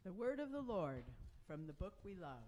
The word of the Lord from the book we love.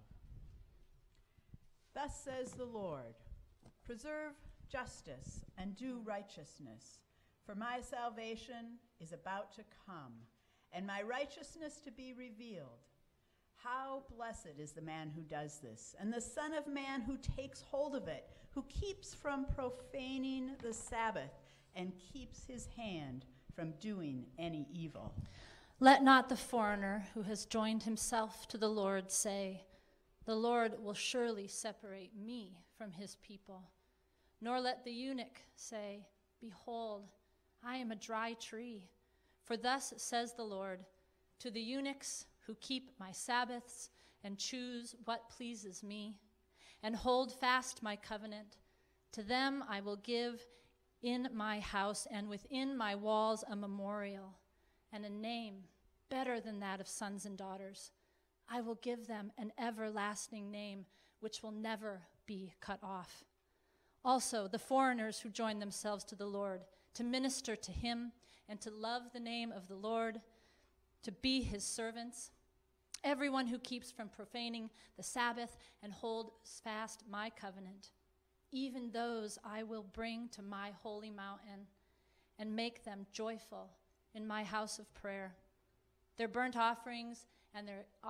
Thus says the Lord, preserve justice and do righteousness, for my salvation is about to come, and my righteousness to be revealed. How blessed is the man who does this, and the Son of Man who takes hold of it, who keeps from profaning the Sabbath, and keeps his hand from doing any evil. Let not the foreigner who has joined himself to the Lord say, the Lord will surely separate me from his people. Nor let the eunuch say, behold, I am a dry tree. For thus says the Lord, to the eunuchs who keep my Sabbaths and choose what pleases me, and hold fast my covenant, to them I will give in my house and within my walls a memorial, and a name better than that of sons and daughters. I will give them an everlasting name which will never be cut off. Also, the foreigners who join themselves to the Lord, to minister to him and to love the name of the Lord, to be his servants, everyone who keeps from profaning the Sabbath and holds fast my covenant, even those I will bring to my holy mountain and make them joyful in my house of prayer. Their burnt offerings and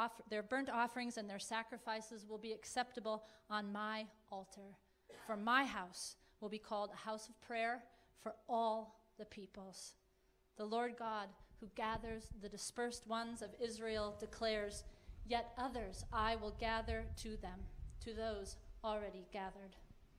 their sacrifices will be acceptable on my altar. For my house will be called a house of prayer for all the peoples. The Lord God, who gathers the dispersed ones of Israel, declares, yet others I will gather to them, to those already gathered.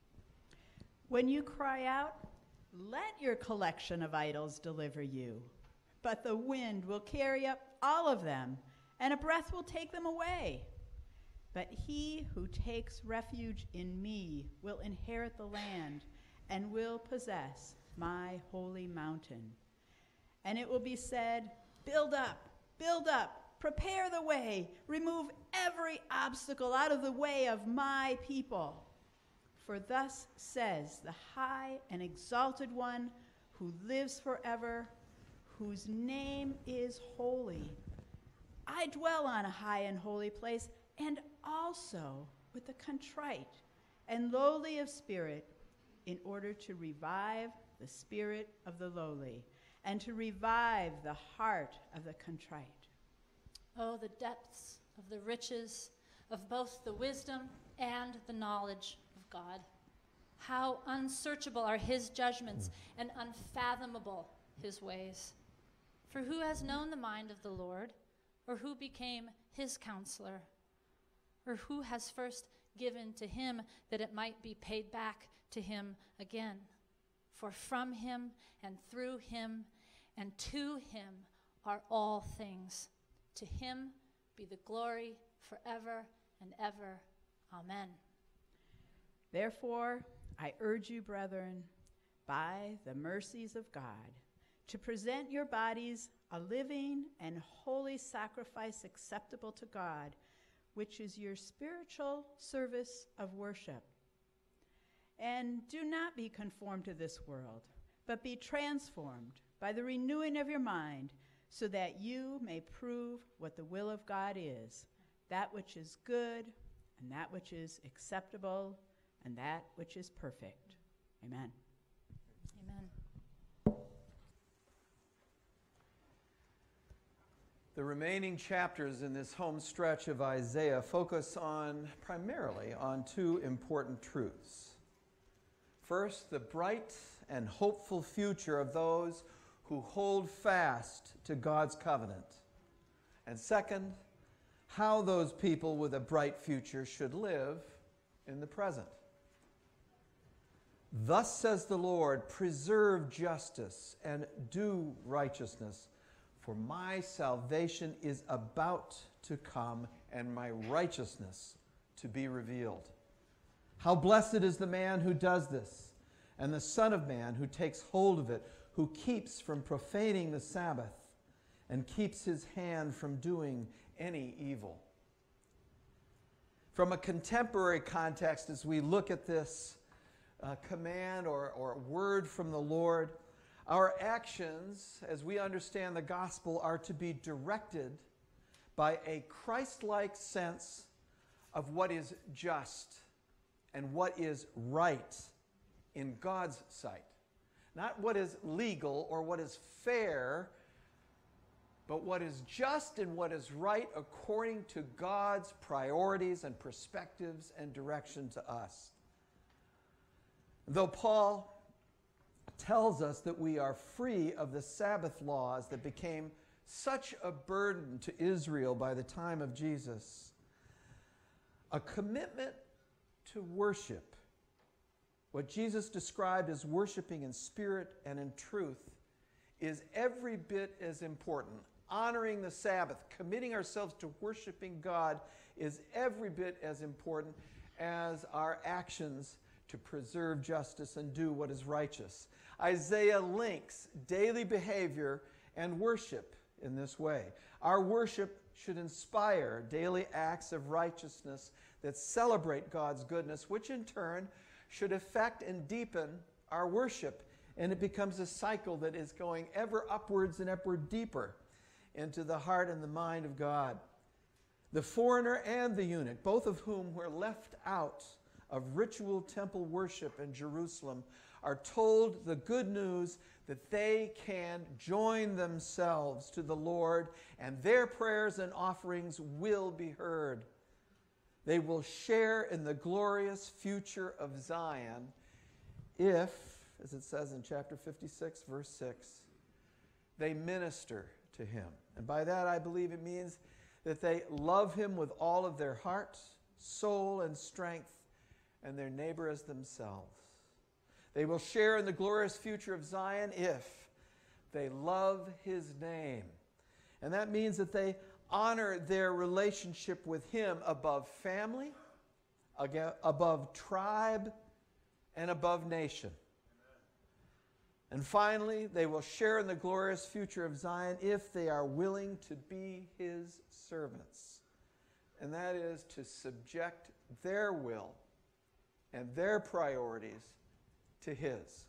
When you cry out, let your collection of idols deliver you. But the wind will carry up all of them, and a breath will take them away. But he who takes refuge in me will inherit the land and will possess my holy mountain. And it will be said, build up, prepare the way, remove every obstacle out of the way of my people. For thus says the high and exalted one who lives forever, whose name is holy. I dwell on a high and holy place, and also with the contrite and lowly of spirit, in order to revive the spirit of the lowly, and to revive the heart of the contrite. Oh, the depths of the riches of both the wisdom and the knowledge of God. How unsearchable are his judgments and unfathomable his ways. For who has known the mind of the Lord, or who became his counselor? Or who has first given to him that it might be paid back to him again? For from him and through him and to him are all things. To him be the glory forever and ever. Amen. Therefore, I urge you, brethren, by the mercies of God, to present your bodies a living and holy sacrifice acceptable to God, which is your spiritual service of worship. And do not be conformed to this world, but be transformed by the renewing of your mind, so that you may prove what the will of God is, that which is good, and that which is acceptable, and that which is perfect. Amen. Amen. The remaining chapters in this home stretch of Isaiah focus primarily on two important truths. First, the bright and hopeful future of those who hold fast to God's covenant. And second, how those people with a bright future should live in the present. Thus says the Lord, preserve justice and do righteousness, for my salvation is about to come, and my righteousness to be revealed. How blessed is the man who does this, and the Son of Man who takes hold of it, who keeps from profaning the Sabbath, and keeps his hand from doing any evil. From a contemporary context, as we look at this command or word from the Lord, our actions, as we understand the gospel, are to be directed by a Christ-like sense of what is just and what is right in God's sight. Not what is legal or what is fair, but what is just and what is right according to God's priorities and perspectives and direction to us. Though Paul tells us that we are free of the Sabbath laws that became such a burden to Israel by the time of Jesus, a commitment to worship, what Jesus described as worshiping in spirit and in truth, is every bit as important. Honoring the Sabbath, committing ourselves to worshiping God, is every bit as important as our actions to preserve justice and do what is righteous. Isaiah links daily behavior and worship in this way. Our worship should inspire daily acts of righteousness that celebrate God's goodness, which in turn should affect and deepen our worship. And it becomes a cycle that is going ever upwards and upward deeper into the heart and the mind of God. The foreigner and the eunuch, both of whom were left out of ritual temple worship in Jerusalem, are told the good news that they can join themselves to the Lord and their prayers and offerings will be heard. They will share in the glorious future of Zion if, as it says in chapter 56, verse 6, they minister to him. And by that I believe it means that they love him with all of their heart, soul, and strength, and their neighbor as themselves. They will share in the glorious future of Zion if they love his name. And that means that they honor their relationship with him above family, above tribe, and above nation. And finally, they will share in the glorious future of Zion if they are willing to be his servants. And that is to subject their will and their priorities to his.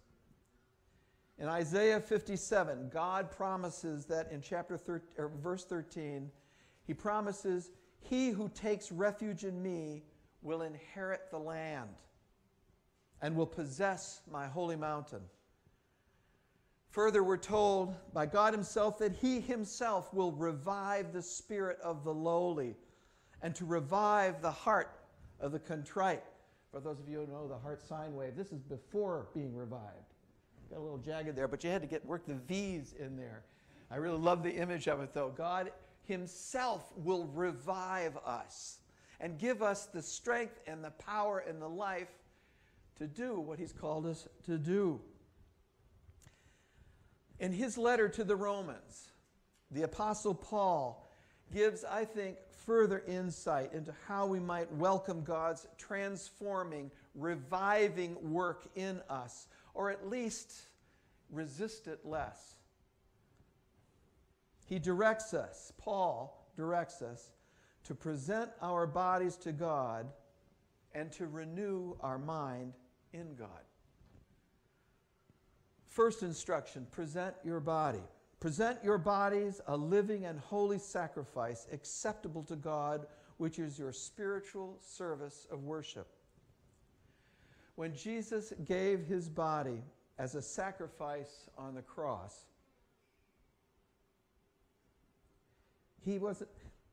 In Isaiah 57, God promises that in verse 13, he promises, "He who takes refuge in me will inherit the land and will possess my holy mountain." Further, we're told by God himself that he himself will revive the spirit of the lowly and to revive the heart of the contrite. For those of you who know the heart sine wave, this is before being revived. Got a little jagged there, but you had to work the V's in there. I really love the image of it, though. God himself will revive us and give us the strength and the power and the life to do what he's called us to do. In his letter to the Romans, the Apostle Paul gives, I think, further insight into how we might welcome God's transforming, reviving work in us, or at least resist it less. He directs us, Paul directs us, to present our bodies to God and to renew our mind in God. First instruction, present your body. Present your bodies a living and holy sacrifice acceptable to God, which is your spiritual service of worship. When Jesus gave his body as a sacrifice on the cross, he wasn't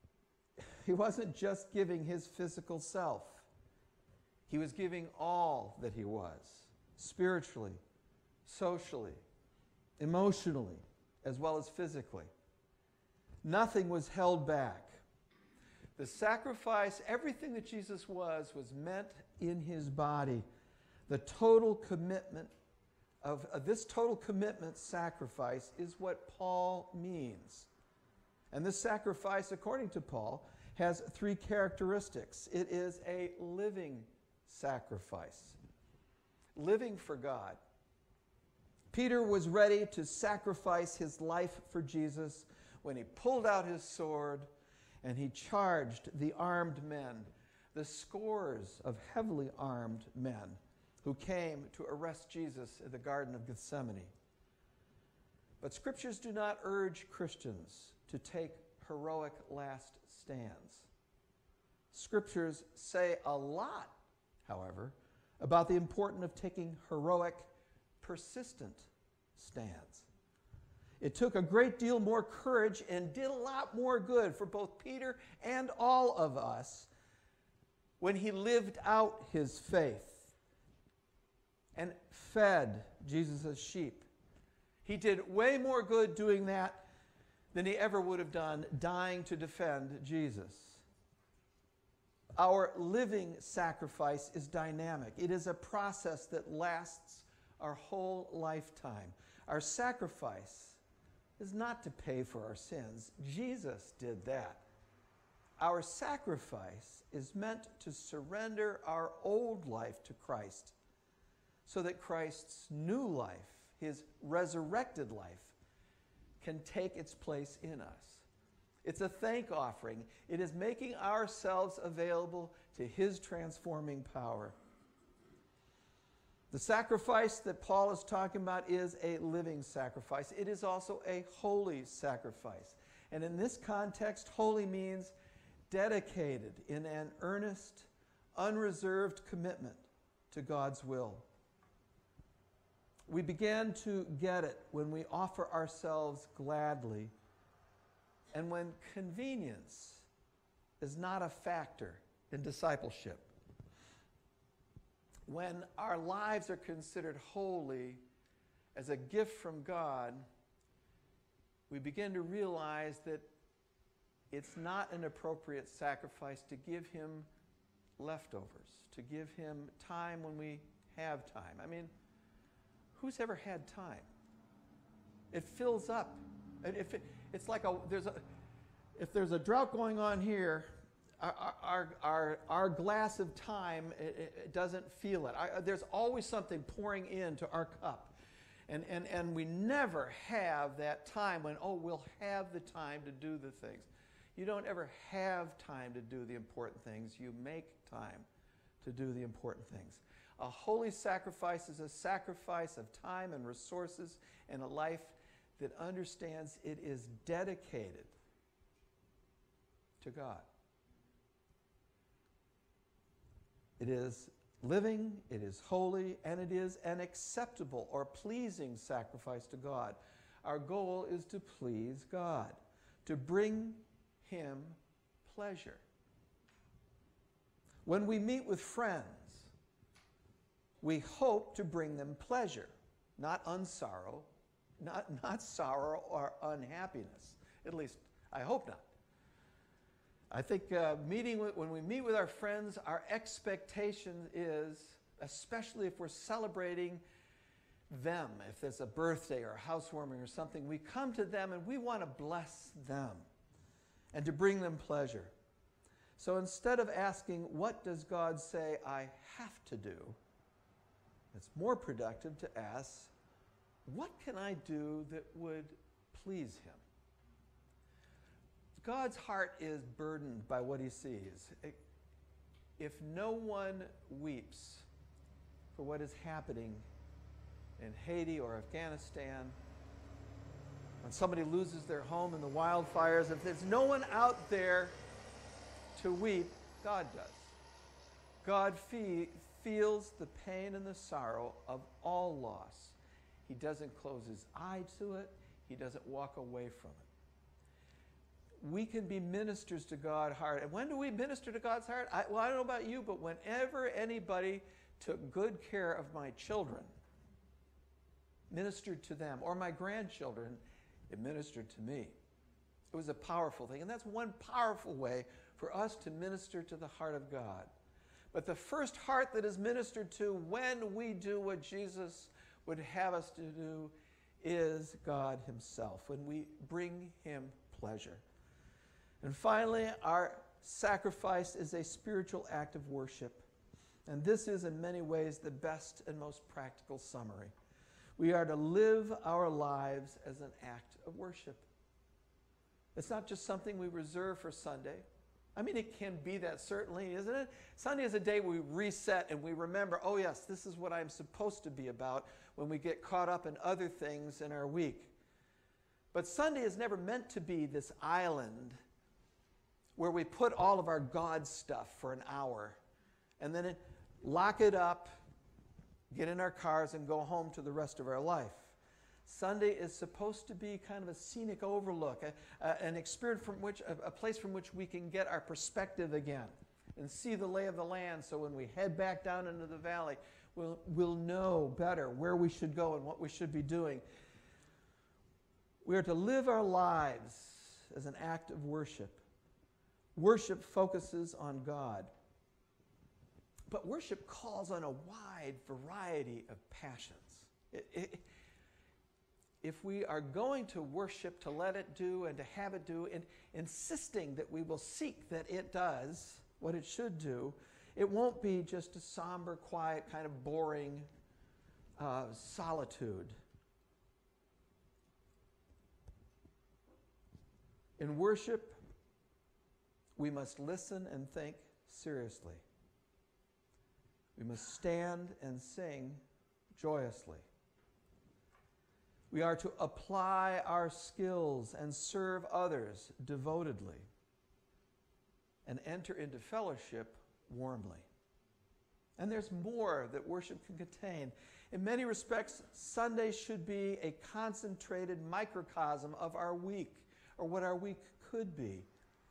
just giving his physical self. He was giving all that he was, spiritually, socially, emotionally, as well as physically. Nothing was held back. The sacrifice, everything that Jesus was meant in his body. The total commitment of this total commitment sacrifice is what Paul means. And this sacrifice, according to Paul, has three characteristics. It is a living sacrifice, living for God. Peter was ready to sacrifice his life for Jesus when he pulled out his sword and he charged the armed men, the scores of heavily armed men who came to arrest Jesus in the Garden of Gethsemane. But scriptures do not urge Christians to take heroic last stands. Scriptures say a lot, however, about the importance of taking heroic, persistent stands. It took a great deal more courage and did a lot more good for both Peter and all of us when he lived out his faith and fed Jesus' sheep. He did way more good doing that than he ever would have done dying to defend Jesus. Our living sacrifice is dynamic. It is a process that lasts our whole lifetime. Our sacrifice is not to pay for our sins. Jesus did that. Our sacrifice is meant to surrender our old life to Christ so that Christ's new life, his resurrected life, can take its place in us. It's a thank offering. It is making ourselves available to his transforming power. The sacrifice that Paul is talking about is a living sacrifice. It is also a holy sacrifice. And in this context, holy means dedicated in an earnest, unreserved commitment to God's will. We begin to get it when we offer ourselves gladly and when convenience is not a factor in discipleship. When our lives are considered holy as a gift from God, we begin to realize that it's not an appropriate sacrifice to give him leftovers, to give him time when we have time. I mean, who's ever had time? It fills up. It's like if there's a drought going on here, our glass of time, it doesn't feel it. There's always something pouring into our cup. And we never have that time when, we'll have the time to do the things. You don't ever have time to do the important things. You make time to do the important things. A holy sacrifice is a sacrifice of time and resources and a life that understands it is dedicated to God. It is living, it is holy, and it is an acceptable or pleasing sacrifice to God. Our goal is to please God, to bring him pleasure. When we meet with friends, we hope to bring them pleasure, not unsorrow, not sorrow or unhappiness. At least, I hope not. I think when we meet with our friends, our expectation is, especially if we're celebrating them, if there's a birthday or a housewarming or something, we come to them and we want to bless them and to bring them pleasure. So instead of asking, what does God say I have to do? It's more productive to ask, what can I do that would please him? God's heart is burdened by what he sees. If no one weeps for what is happening in Haiti or Afghanistan, when somebody loses their home in the wildfires, if there's no one out there to weep, God does. God feels the pain and the sorrow of all loss. He doesn't close his eye to it. He doesn't walk away from it. We can be ministers to God's heart. And when do we minister to God's heart? I don't know about you, but whenever anybody took good care of my children, ministered to them, or my grandchildren, it ministered to me. It was a powerful thing. And that's one powerful way for us to minister to the heart of God. But the first heart that is ministered to when we do what Jesus would have us to do is God himself, when we bring him pleasure. And finally, our sacrifice is a spiritual act of worship. And this is in many ways the best and most practical summary. We are to live our lives as an act of worship. It's not just something we reserve for Sunday. I mean, it can be that, certainly, isn't it? Sunday is a day we reset and we remember, oh yes, this is what I'm supposed to be about when we get caught up in other things in our week. But Sunday is never meant to be this island where we put all of our God stuff for an hour and then lock it up, get in our cars, and go home to the rest of our life. Sunday is supposed to be kind of a scenic overlook, an experience from which, a place from which we can get our perspective again and see the lay of the land, so when we head back down into the valley, we'll know better where we should go and what we should be doing. We are to live our lives as an act of worship. Worship focuses on God. But worship calls on a wide variety of passions. If we are going to worship to let it do and to have it do, and insisting that we will seek that it does what it should do, it won't be just a somber, quiet, kind of boring solitude. In worship, we must listen and think seriously. We must stand and sing joyously. We are to apply our skills and serve others devotedly and enter into fellowship warmly. And there's more that worship can contain. In many respects, Sunday should be a concentrated microcosm of our week, or what our week could be.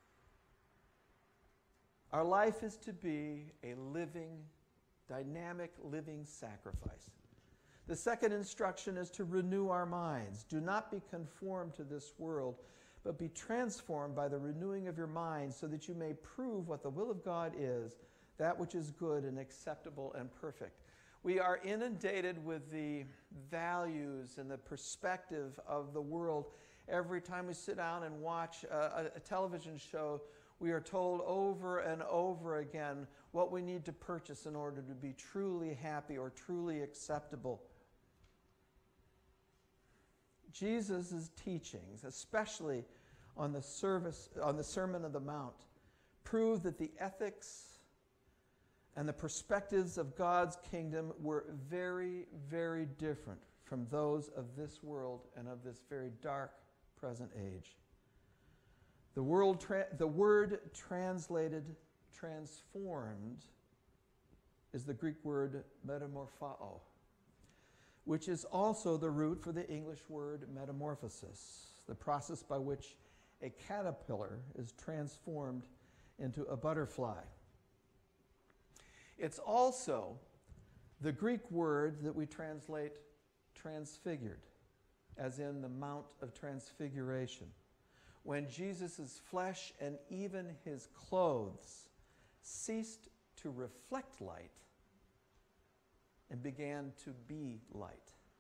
Our life is to be a living, dynamic living sacrifice. The second instruction is to renew our minds. Do not be conformed to this world, but be transformed by the renewing of your mind, so that you may prove what the will of God is, that which is good and acceptable and perfect. We are inundated with the values and the perspective of the world. Every time we sit down and watch a television show, we are told over and over again what we need to purchase in order to be truly happy or truly acceptable. Jesus' teachings, especially on the Sermon on the Mount, prove that the ethics and the perspectives of God's kingdom were very, very different from those of this world and of this very dark present age. The word translated transformed is the Greek word metamorphao, which is also the root for the English word metamorphosis, the process by which a caterpillar is transformed into a butterfly. It's also the Greek word that we translate transfigured, as in the Mount of Transfiguration, when Jesus' flesh and even his clothes ceased to reflect light and began to be light.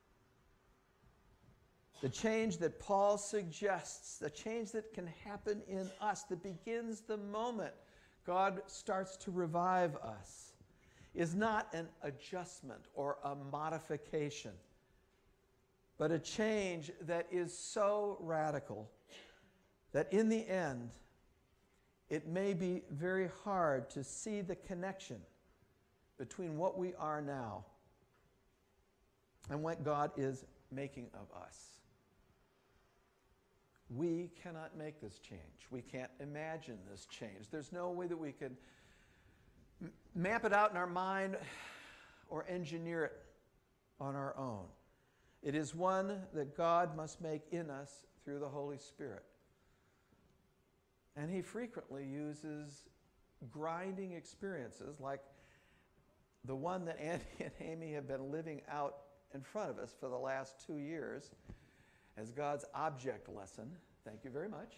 The change that Paul suggests, the change that can happen in us, that begins the moment God starts to revive us, is not an adjustment or a modification, but a change that is so radical that in the end, it may be very hard to see the connection between what we are now and what God is making of us. We cannot make this change. We can't imagine this change. There's no way that we can map it out in our mind or engineer it on our own. It is one that God must make in us through the Holy Spirit. And he frequently uses grinding experiences like the one that Andy and Amy have been living out in front of us for the last 2 years as God's object lesson. Thank you very much.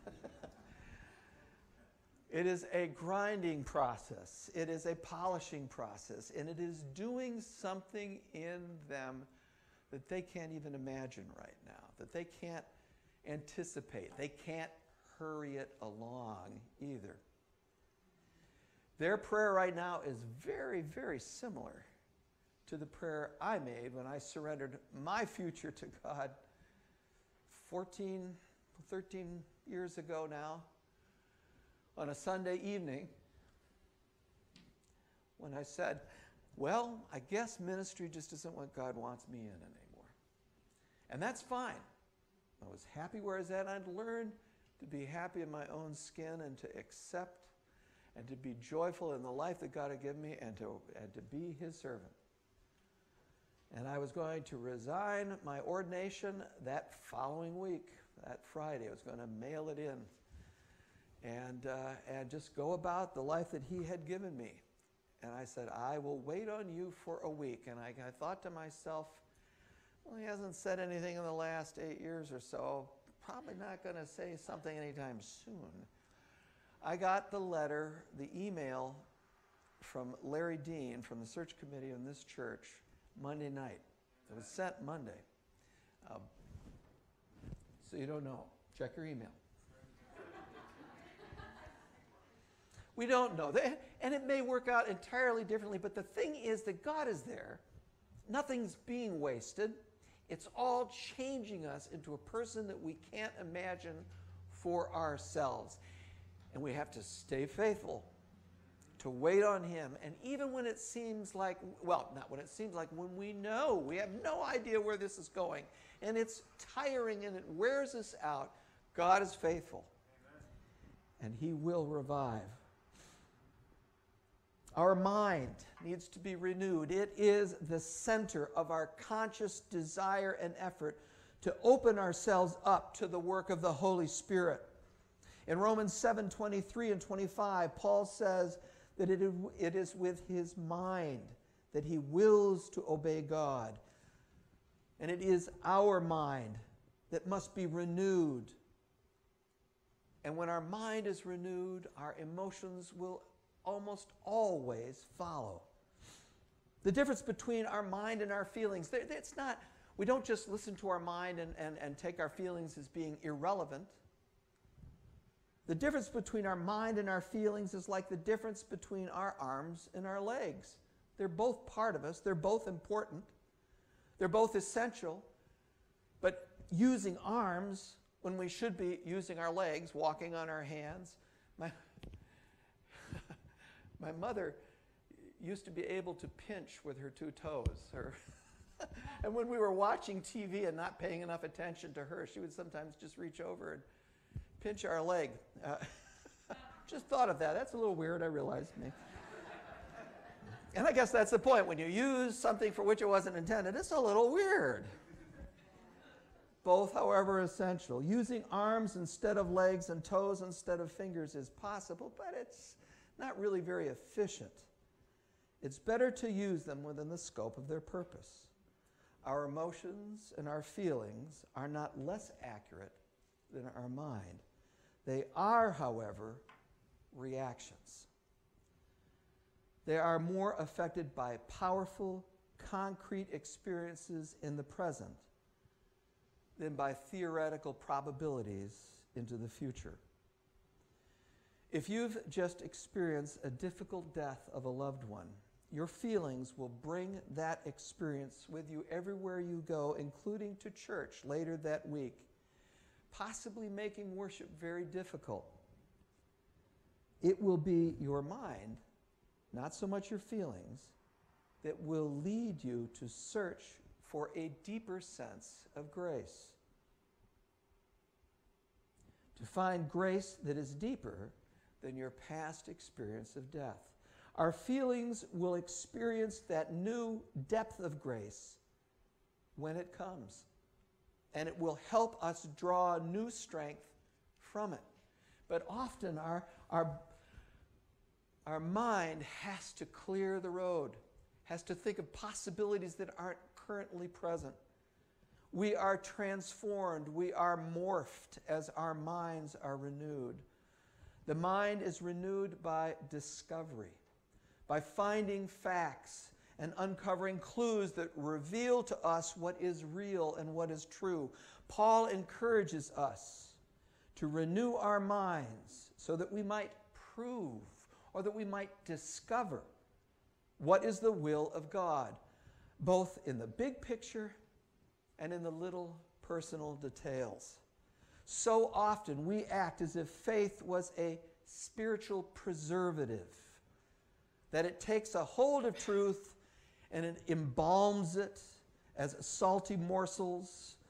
It is a grinding process. It is a polishing process. And it is doing something in them that they can't even imagine right now, that they can't anticipate. They can't hurry it along either. Their prayer right now is very, very similar to the prayer I made when I surrendered my future to God 13 years ago now, on a Sunday evening, when I said, well, I guess ministry just isn't what God wants me in anymore. And that's fine. I was happy where I was at. I'd learned to be happy in my own skin and to accept and to be joyful in the life that God had given me and to be his servant. And I was going to resign my ordination that following week, that Friday. I was going to mail it in and just go about the life that he had given me. And I said, I will wait on you for a week. And I thought to myself, well, he hasn't said anything in the last 8 years or so. Probably not going to say something anytime soon. I got the letter, the email from Larry Dean from the search committee in this church Monday night. It was sent Monday. So you don't know. Check your email. We don't know. And it may work out entirely differently, but the thing is that God is there. Nothing's being wasted. It's all changing us into a person that we can't imagine for ourselves. And we have to stay faithful, to wait on him. And even when it seems like, well, not when it seems like, when we know, we have no idea where this is going, and it's tiring and it wears us out, God is faithful. Amen. And he will revive. Our mind needs to be renewed. It is the center of our conscious desire and effort to open ourselves up to the work of the Holy Spirit. In Romans 7:23 and 25, Paul says that it is with his mind that he wills to obey God. And it is our mind that must be renewed. And when our mind is renewed, our emotions will almost always follow. The difference between our mind and our feelings, it's not, we don't just listen to our mind and take our feelings as being irrelevant. The difference between our mind and our feelings is like the difference between our arms and our legs. They're both part of us. They're both important. They're both essential. But using arms when we should be using our legs, walking on our hands. My mother used to be able to pinch with her 2 toes. And when we were watching TV and not paying enough attention to her, she would sometimes just reach over and pinch our leg. Just thought of that. That's a little weird, I realize. And I guess that's the point. When you use something for which it wasn't intended, it's a little weird. Both, however, essential. Using arms instead of legs and toes instead of fingers is possible, but it's not really very efficient. It's better to use them within the scope of their purpose. Our emotions and our feelings are not less accurate than our mind. They are, however, reactions. They are more affected by powerful, concrete experiences in the present than by theoretical probabilities into the future. If you've just experienced a difficult death of a loved one, your feelings will bring that experience with you everywhere you go, including to church later that week, possibly making worship very difficult. It will be your mind, not so much your feelings, that will lead you to search for a deeper sense of grace. To find grace that is deeper than your past experience of death. Our feelings will experience that new depth of grace when it comes. And it will help us draw new strength from it. But often our mind has to clear the road, has to think of possibilities that aren't currently present. We are transformed, we are morphed as our minds are renewed. The mind is renewed by discovery, by finding facts and uncovering clues that reveal to us what is real and what is true. Paul encourages us to renew our minds so that we might prove or that we might discover what is the will of God, both in the big picture and in the little personal details. So often we act as if faith was a spiritual preservative, that it takes a hold of truth and it embalms it as salty morsels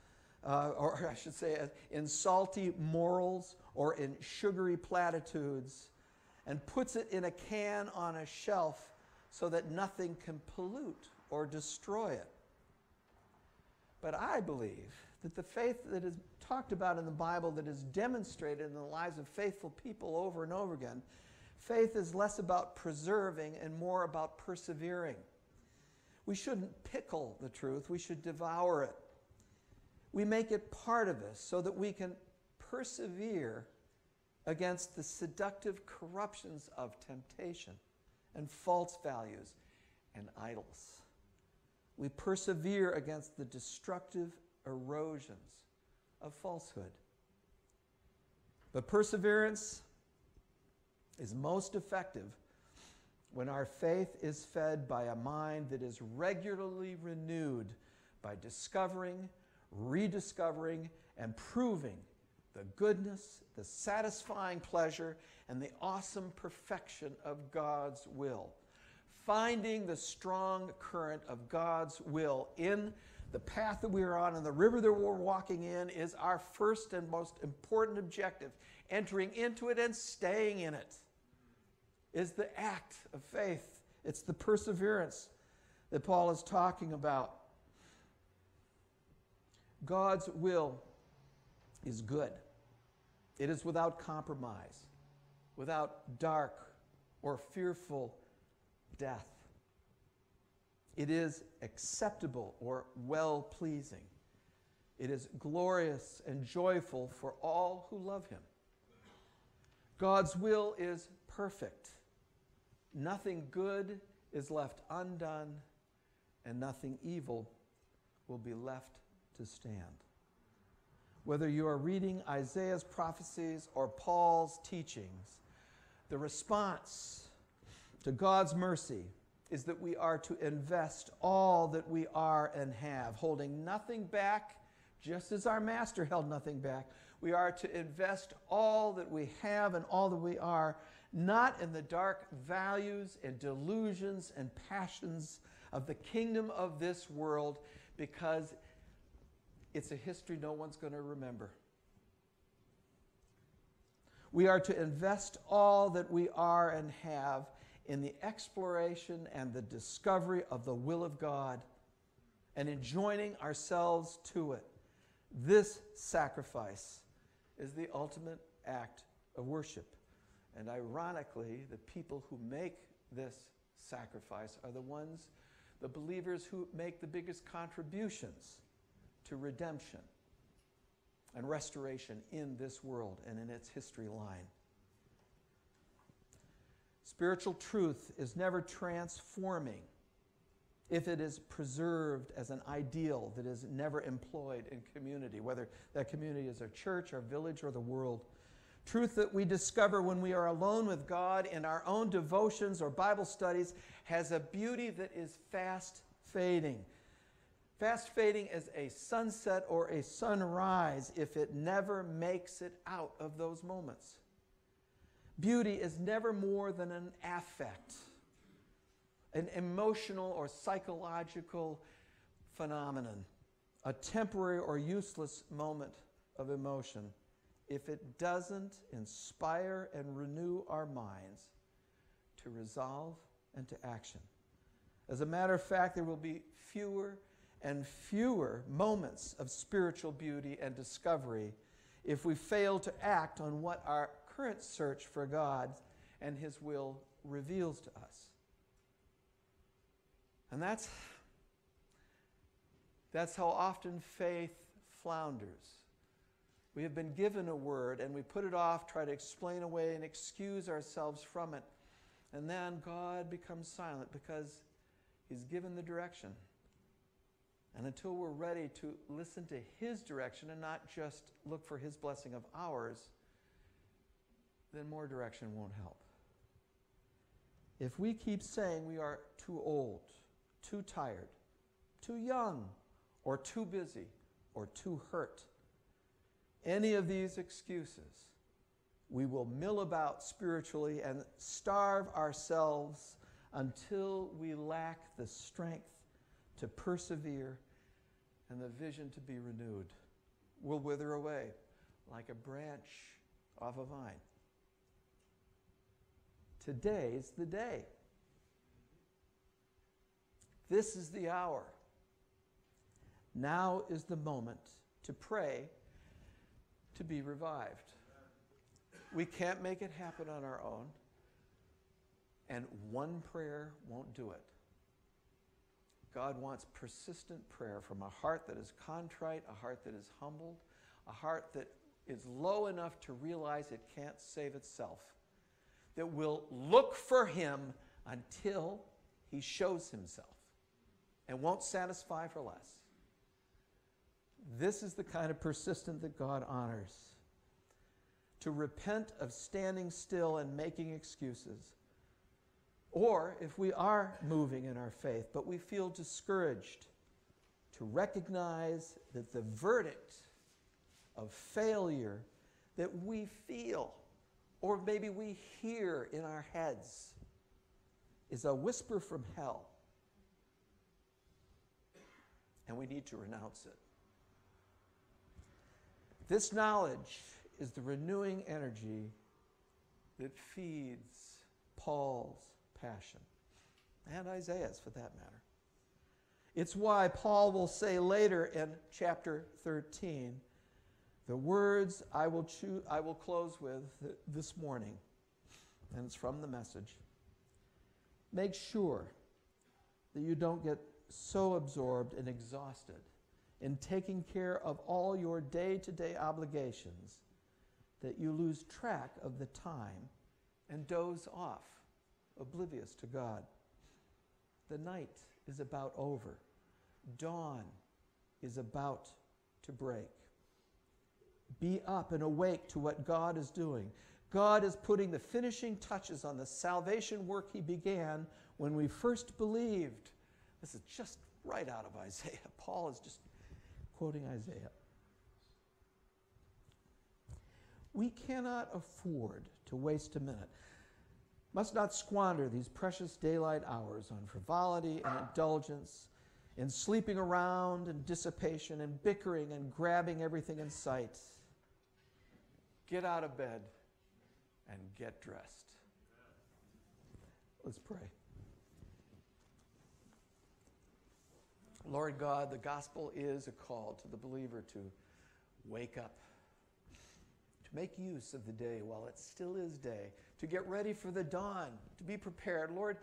or I should say in salty morals or in sugary platitudes, and puts it in a can on a shelf so that nothing can pollute or destroy it. But I believe that the faith that is talked about in the Bible, that is demonstrated in the lives of faithful people over and over again, faith is less about preserving and more about persevering. We shouldn't pickle the truth, we should devour it. We make it part of us so that we can persevere against the seductive corruptions of temptation and false values and idols. We persevere against the destructive erosions of falsehood. But perseverance is most effective when our faith is fed by a mind that is regularly renewed by discovering, rediscovering, and proving the goodness, the satisfying pleasure, and the awesome perfection of God's will. Finding the strong current of God's will in the path that we are on and the river that we're walking in is our first and most important objective. Entering into it and staying in it is the act of faith. It's the perseverance that Paul is talking about. God's will is good. It is without compromise, without dark or fearful death. It is acceptable or well-pleasing. It is glorious and joyful for all who love him. God's will is perfect. Nothing good is left undone, and nothing evil will be left to stand. Whether you are reading Isaiah's prophecies or Paul's teachings, the response to God's mercy is that we are to invest all that we are and have, holding nothing back, just as our Master held nothing back. We are to invest all that we have and all that we are, not in the dark values and delusions and passions of the kingdom of this world, because it's a history no one's going to remember. We are to invest all that we are and have in the exploration and the discovery of the will of God and in joining ourselves to it. This sacrifice is the ultimate act of worship. And ironically, the people who make this sacrifice are the believers who make the biggest contributions to redemption and restoration in this world and in its history line. Spiritual truth is never transforming if it is preserved as an ideal that is never employed in community, whether that community is our church, our village, or the world. Truth that we discover when we are alone with God in our own devotions or Bible studies has a beauty that is fast fading. Fast fading as a sunset or a sunrise if it never makes it out of those moments. Beauty is never more than an affect, an emotional or psychological phenomenon, a temporary or useless moment of emotion, if it doesn't inspire and renew our minds to resolve and to action. As a matter of fact, there will be fewer and fewer moments of spiritual beauty and discovery if we fail to act on what our current search for God and his will reveals to us. And that's how often faith flounders. We have been given a word and we put it off, try to explain away and excuse ourselves from it. And then God becomes silent because he's given the direction. And until we're ready to listen to his direction and not just look for his blessing of ours, then more direction won't help. If we keep saying we are too old, too tired, too young, or too busy, or too hurt, any of these excuses, we will mill about spiritually and starve ourselves until we lack the strength to persevere and the vision to be renewed. will wither away like a branch off a vine. Today's the day. This is the hour. Now is the moment to pray to be revived. We can't make it happen on our own, and one prayer won't do it. God wants persistent prayer from a heart that is contrite, a heart that is humbled, a heart that is low enough to realize it can't save itself, that will look for him until he shows himself and won't satisfy for less. This is the kind of persistence that God honors. To repent of standing still and making excuses. Or, if we are moving in our faith, but we feel discouraged, to recognize that the verdict of failure that we feel, or maybe we hear in our heads, is a whisper from hell. And we need to renounce it. This knowledge is the renewing energy that feeds Paul's passion, and Isaiah's for that matter. It's why Paul will say later in chapter 13, the words I will close with this morning, and it's from the Message. Make sure that you don't get so absorbed and exhausted in taking care of all your day-to-day obligations that you lose track of the time and doze off, oblivious to God. The night is about over. Dawn is about to break. Be up and awake to what God is doing. God is putting the finishing touches on the salvation work he began when we first believed. This is just right out of Isaiah. Paul is just quoting Isaiah. We cannot afford to waste a minute. Must not squander these precious daylight hours on frivolity and indulgence, in sleeping around and dissipation and bickering and grabbing everything in sight. Get out of bed and get dressed. Let's pray. Lord God, the gospel is a call to the believer to wake up, to make use of the day while it still is day, to get ready for the dawn, to be prepared. Lord,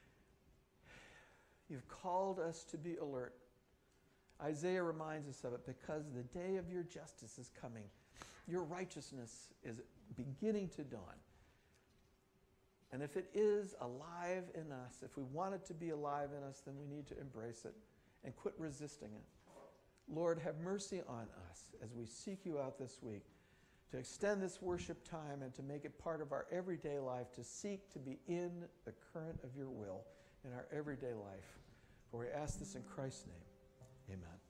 you've called us to be alert. Isaiah reminds us of it because the day of your justice is coming. Your righteousness is beginning to dawn. And if it is alive in us, if we want it to be alive in us, then we need to embrace it and quit resisting it. Lord, have mercy on us as we seek you out this week to extend this worship time and to make it part of our everyday life, to seek to be in the current of your will in our everyday life. For we ask this in Christ's name. Amen.